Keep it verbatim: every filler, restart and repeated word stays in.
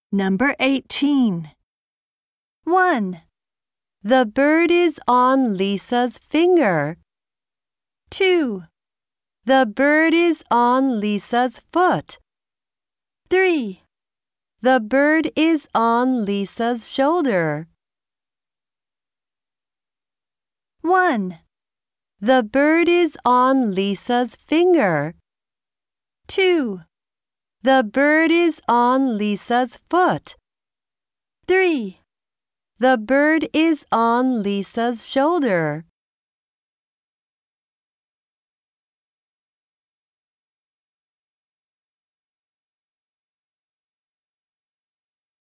Number eighteen. one. The bird is on Lisa's finger. two. The bird is on Lisa's foot. three. The bird is on Lisa's shoulder. one. The bird is on Lisa's finger. two. The bird is on Lisa's foot. three. The bird is on Lisa's shoulder.